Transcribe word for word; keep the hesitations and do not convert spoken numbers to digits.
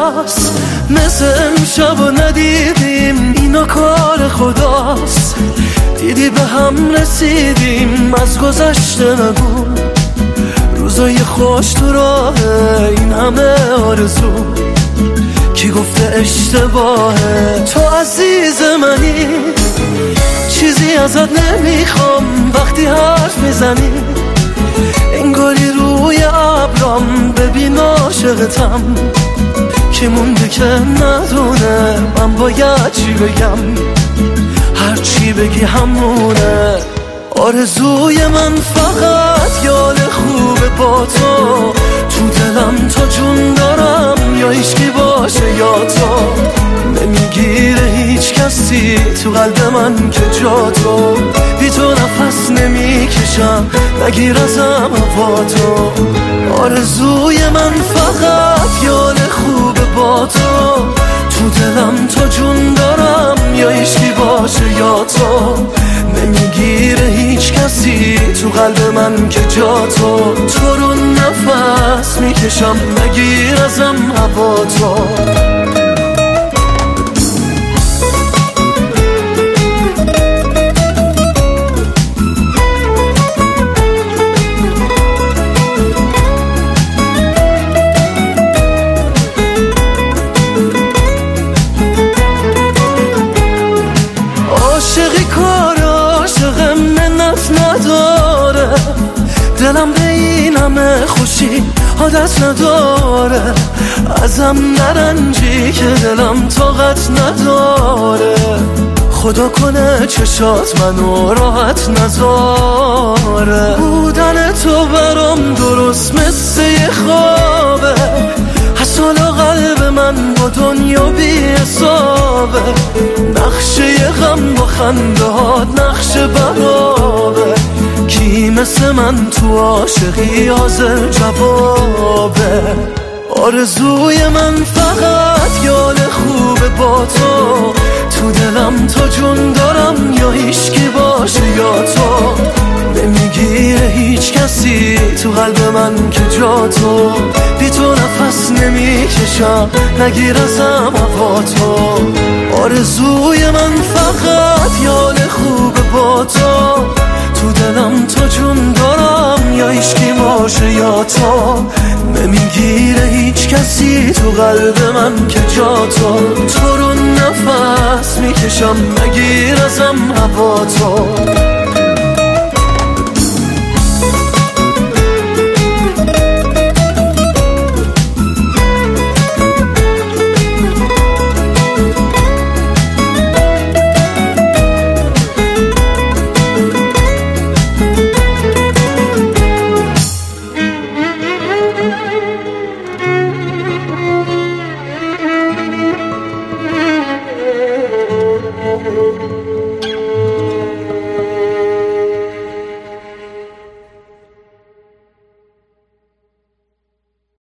کجاست؟ مثل امشب و ندیدیم اینا کار خداست. دیدی به هم رسیدیم از گذشته نگو، روزای خوش تو راه این همه آرزو. کی گفته اشتباهه؟ تو عزیز منی، چیزی ازت نمیخوام وقتی حرف میزنی. انگاری روی ابرام ببین عاشقتم، که مونده که ندونه من باید چی بگم. هر چی بگی همونه. آرزوی من فقط یاد خوبه با تو، تو دلم تا جون دارم یا هیچکی باشه یا تو. نمیگیره هیچ کسی تو قلب من که جا تو. بی تو نفس نمیکشم، نگیر ازم هوا تو. آرزوی من فقط یاد خوبه با تو، تو دلم تا جون دارم یا هیچکی باشه یا تو. نمیگیره هیچ کسی تو قلب من که جا تو. تو رو نفس میکشم، نگیر ازم هوا تو. عاشقی کار عاشق منت نداره، دلم به این همه خوشی عادت نداره. ازم نرنجی که دلم طاقت نداره. خدا کنه چشات منو راحت نذاره. بودن تو برام درست مثل یه خوابه، حالا قلب من با دنیا بی حسابه. نقشه غم با خندهات نقشه برابه. کی مثل من تو عاشقی حاضر جوابه. آرزوی من فقط یاد خوبه با تو، تو دلم تا جون دارم یا هیچکی باشه یا تو. نمیگیره هیچ کسی تو قلب من که جا تو. بی تو نفس نمیکشم، نگیر ازم هوا تو. آرزوی من فقط یاد خوبه با تو، تو دلم تا جون دارم یا هیچکی باشه یا تو. نمیگیره هیچ کسی تو قلب من که جا تو. تو رو نفس میکشم، نگیر ازم هوا تو.